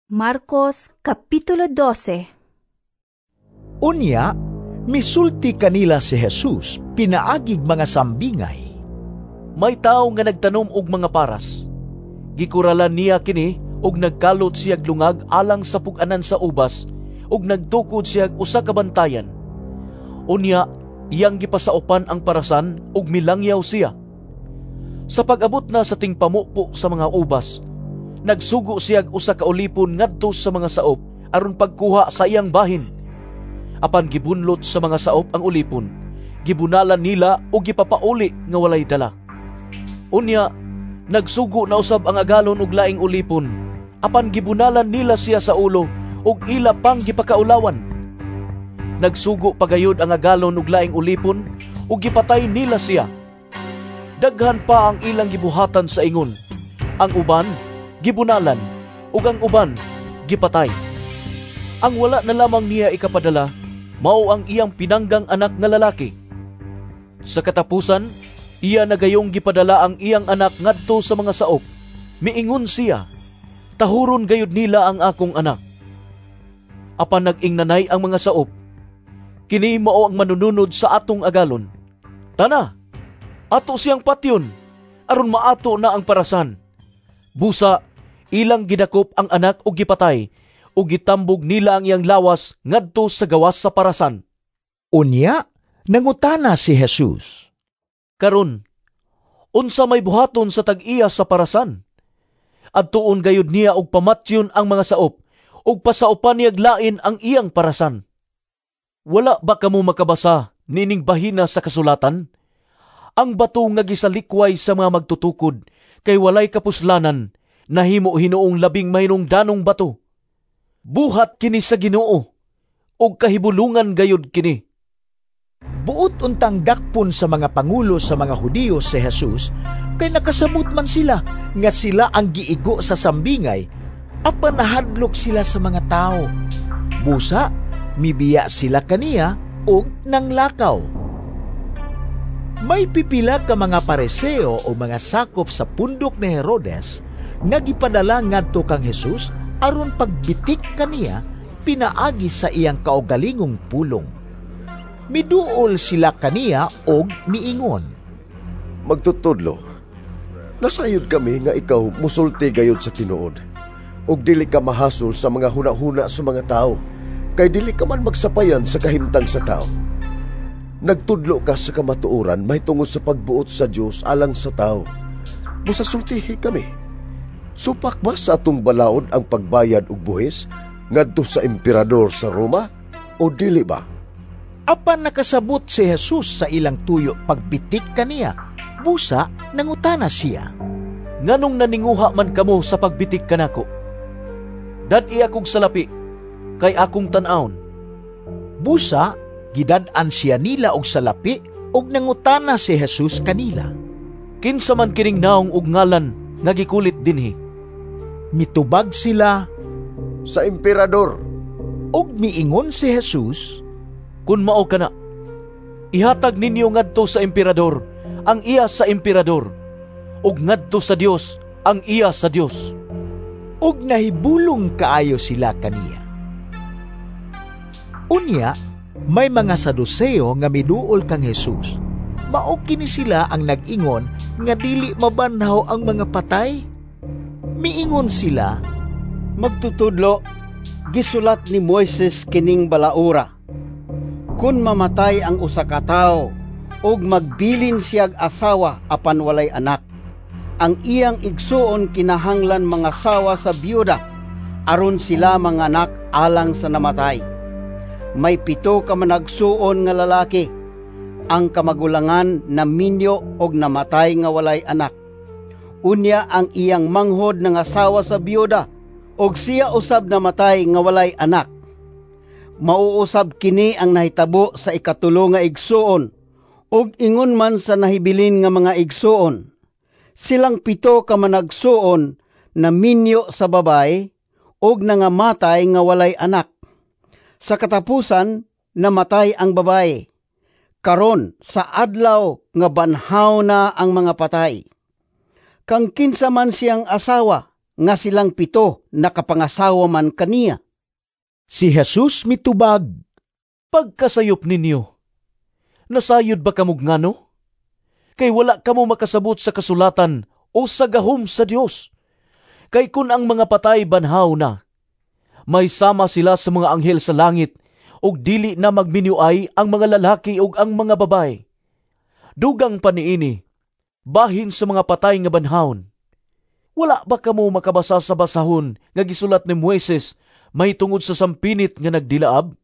Marcos Kapitulo 12. Unya, misulti kanila si Jesus, pinaagig mga sambingay. May tao nga nagtanom og mga paras. Gikuralan niya kini og nagkalot siyag lungag alang sa pug-anan sa ubas og nagtukod siyag usa ka bantayan. Unya, iyang gipasaupan ang parasan og milangyaw siya. Sa pag-abot na sa tingpamupo sa mga ubas, nagsugo siyag usa ka ulipon ngadto sa mga saop aron pagkuha sa iyang bahin. Apan gibunlot sa mga saop ang ulipon, gibunalan nila o gipapauli nga walay dala. Unya, nagsugo na usab ang agalon og laing ulipon, apan gibunalan nila siya sa ulo og ila pang gipakaulawan. Nagsugo pagayod ang agalon og laing ulipon ug gipatay nila siya. Daghan pa ang ilang gibuhatan sa ingon. Ang uban gibunalan ug ang uban gipatay. Ang wala na lamang niya ikapadala mao ang iyang pinanggang anak nga lalaki. Sa katapusan, iya nagayong gipadala ang iyang anak ngadto sa mga saop. Miingon siya, tahuron gayud nila ang akong anak. Apan nag-ingnanay ang mga saop. Kini mao ang manununod sa atong agalon. Tana, ato siyang patyon, aron maato na ang parasan. Busa, ilang gidakop ang anak o gipatay, o gitambog nila ang iyang lawas ngadto sa gawas sa parasan. Unya, nangutana si Jesus. Karon, unsa may buhaton sa tag-iya sa parasan? Adtuon gayud niya og pamatyon ang mga saop, og pasaupan niyag lain ang iyang parasan. Wala ba kamo makabasa nining bahina sa kasulatan? Ang bato nga gisalikway sa mga magtutukod, kay walay kapuslanan, nahimo hinuong labing mahinungdanong bato. Buhat kini sa Ginoo, og kahibulungan gayud kini. Buot untang dakpon sa mga pangulo sa mga Hudiyo si Jesus, kay nakasabot man sila nga sila ang giigo sa sambingay, apan nahadlok sila sa mga tao. Busa, mibiya sila kaniya og nanglakaw. May pipila ka mga pareseo o mga sakop sa pundok ni Herodes nga gipadala ngadto kang Jesus aron pagbitik kaniya pinaagi sa iyang kaugalingong pulong. Miduol sila kaniya og miingon, Magtutudlo, nasayod kami nga ikaw musulti gayod sa tinuod, og dili ka mahasol sa mga huna-huna sa mga tao, kay dili ka man magsapayan sa kahimtang sa tao. Nagtudlo ka sa kamatuoran may tungod sa pagbuot sa Dios alang sa tao. Musasultihi kami. Supak ba sa atong balaod ang pagbayad og buhis ngadto sa emperador sa Roma o dili ba? Apan nakasabot si Jesus sa ilang tuyo pagbitik kaniya, busa nangutana siya. Nganong naninguha man kamo sa pagbitik kanako? Dad-i akong salapi, kay akong tan-aon. Busa, gidad-an siya nila og salapi og nangutana si Jesus kanila. Kinsa man kining naong og ngalan nga gikulit dinhi? Mitubag sila Sa emperador. og miingon si Jesus, Kun mao kana, ihatag ninyo ngadto sa emperador ang iya sa emperador, ug ngadto sa Dios ang iya sa Dios. og nahibulong kaayo sila kaniya. Unya, may mga Saduseo nga miduol kang Jesus. Mao kini sila ang nag-ingon nga dili mabanhaw ang mga patay. Miingon sila, Magtutudlo, gisulat ni Moises kining balaura. Kun mamatay ang usa ka tawo ug magbilin siyag asawa apan walay anak, ang iyang igsuon kinahanglan mga sawa sa biyuda aron sila mga anak alang sa namatay. May 7 ka managsuon nga lalaki, ang kamagulangan na minyo og namatay nga walay anak. Unya ang iyang manghod nga asawa sa biyuda, og siya usab namatay nga walay anak. Mauusab kini ang nahitabo sa ikatulo nga igsuon, og ingon man sa nahibilin nga mga igsuon. Silang 7 ka managsuon na minyo sa babae, og nangamatay nga walay anak. Sa katapusan, namatay ang babae. Karon sa adlaw nga banhaw na ang mga patay. Kang kinsa man siyang asawa, nga silang 7 nakapangasawa man kaniya. Si Jesus mitubag, Pagkasayop ninyo, nasayod ba kamog ngano? Kay wala kamo makasabot sa kasulatan o sa gahom sa Dios. Kay kun ang mga patay banhaw na, may sama sila sa mga anghel sa langit, ug dili na magminuay ang mga lalaki ug ang mga babae. Dugang paniini, bahin sa mga patay nga banhawon. Wala ba kamo makabasa sa basahon nga gisulat ni Moises may tungod sa sampinit nga nagdilaab?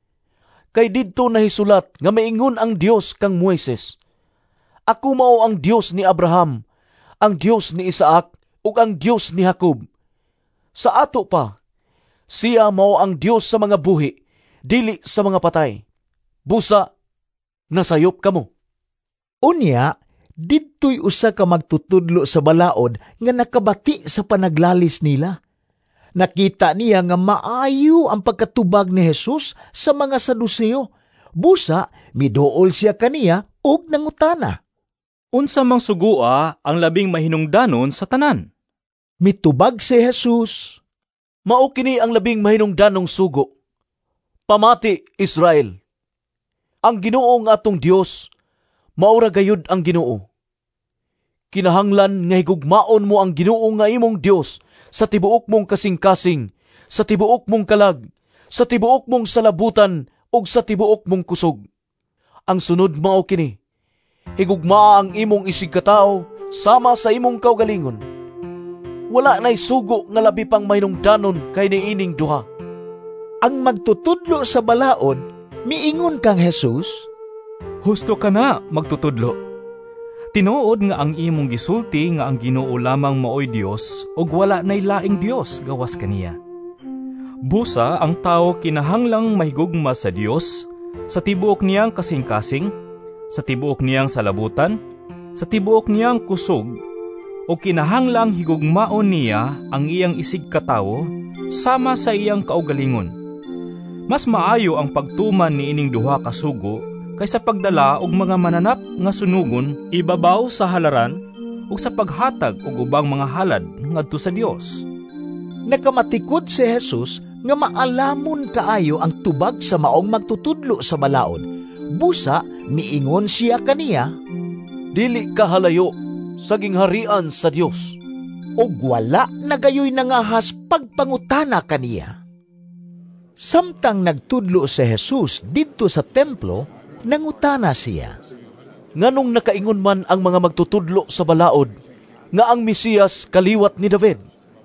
Kay didto nahisulat nga maingon ang Dios kang Moises, Ako mao ang Dios ni Abraham, ang Dios ni Isaac, ug ang Dios ni Jacob. Sa ato pa, siya mao ang Dios sa mga buhi, dili sa mga patay. Busa, nasayop kamo. Unya, didto'y usa ka magtutudlo sa balaod nga nakabati sa panaglalis nila. Nakita niya nga maayo ang pagkatubag ni Jesus sa mga Saduseo. Busa, miduol siya kaniya og nangutana. Unsa mang sugua ang labing mahinungdanon sa tanan? Mitubag si Jesus, Mao kini ang labing mahinungdanong sugo. Pamati, Israel. Ang Ginoo nga atong Dios, maura gayud ang Ginoo. Kinahanglan nga higugmaon mo ang Ginoo nga imong Dios sa tibuok mong kasing-kasing, sa tibuok mong kalag, sa tibuok mong salabutan, ug sa tibuok mong kusog. Ang sunod mao kini, higugmaa ang imong isig katao sama sa imong kaugalingon. Wala na'y sugo nga labi pang mahinungdanon kay niining duha. ang magtutudlo sa balaod, miingon kang Jesus, Husto ka na, magtutudlo. Tinuod nga ang imong gisulti nga ang Ginoo lamang maoy Dios ug wala nay laing Dios gawas kaniya. Busa ang tao kinahanglang mahigugma sa Dios sa tibuok niyang kasing-kasing, sa tibuok niyang salabutan, sa tibuok niyang kusog, o kinahanglang higugmaon niya ang iyang isig katawo sama sa iyang kaugalingon. Mas maayo ang pagtuman ni ining duha ka sugo kaysa pagdala og mga mananap nga sunugon ibabaw sa halaran ug sa paghatag og ubang mga halad ngadto sa Dios. Nakamatikod si Jesus nga maalamon kaayo ang tubag sa maong magtutudlo sa balaod. Busa, miingon siya kaniya, Dili kahalayo sa gingharian sa Dios. og wala nagayoy nangahas pagpangutana kaniya. Samtang nagtudlo si Jesus didto sa templo, nangutana siya, Nganong nakaingon man ang mga magtutudlo sa balaod nga ang Mesiyas kaliwat ni David?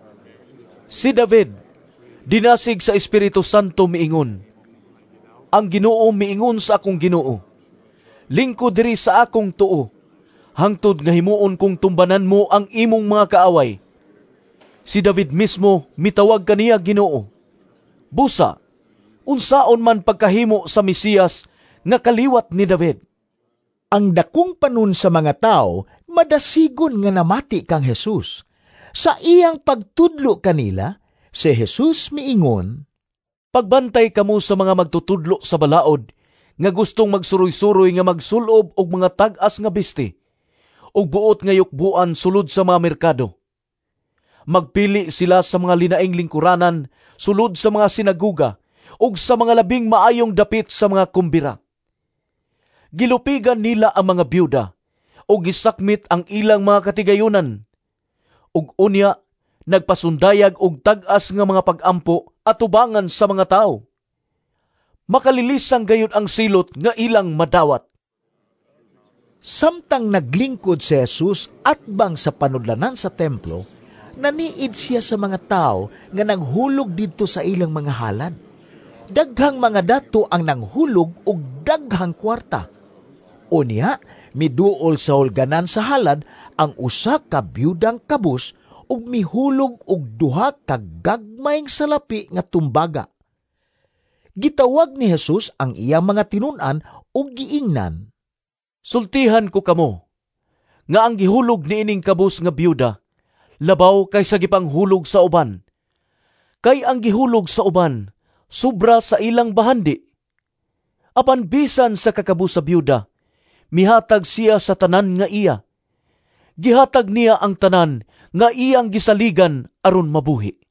Si David, dinasig sa Espiritu Santo miingon, Ang Ginoo miingon sa akong Ginoo, lingkod diri sa akong tuo, hangtod nga himuon kong tumbanan mo ang imong mga kaaway. Si David mismo mitawag kaniya Ginoo. Busa, unsaon man pagkahimo sa Mesiyas nga kaliwat ni David? ang dakong panun sa mga tao, madasigon nga namati kang Jesus. Sa iyang pagtudlo kanila, si Jesus miingon, Pagbantay kamo sa mga magtutudlo sa balaod, nga gustong magsuroy-suroy nga magsulob og mga tag-as nga bisti, og buot nga yukbuan sulod sa mga merkado. Magpili sila sa mga linaing lingkuranan, sulod sa mga sinaguga, ug sa mga labing maayong dapit sa mga kumbira. Gilupigan nila ang mga byuda, ug gisakmit ang ilang mga katigayunan, ug unya, nagpasundayag og tag-as nga mga pag-ampo at tubangan sa mga tao. Makalilisang gayud ang silot nga ilang madawat. samtang naglingkod si Jesus atbang sa panudlanan sa templo, naniid siya sa mga tao nga nanghulog didto sa ilang mga halad. Daghang mga dato ang nanghulog og daghang kwarta. Unya, miduol sa hulganan sa halad ang usa ka byudang kabus ug mihulog og duha ka gagmayng salapi nga tumbaga. Gitawag ni Jesus ang iyang mga tinun-an ug giingnan, Sultihan ko kamo, nga ang gihulog ni ining kabus nga byuda, labaw kaysa gipanghulog sa uban. Kay ang gihulog sa uban, sobra sa ilang bahandi. Apan bisan sa kakabus sa byuda, mihatag siya sa tanan nga iya. Gihatag niya ang tanan nga iyang gisaligan aron mabuhi.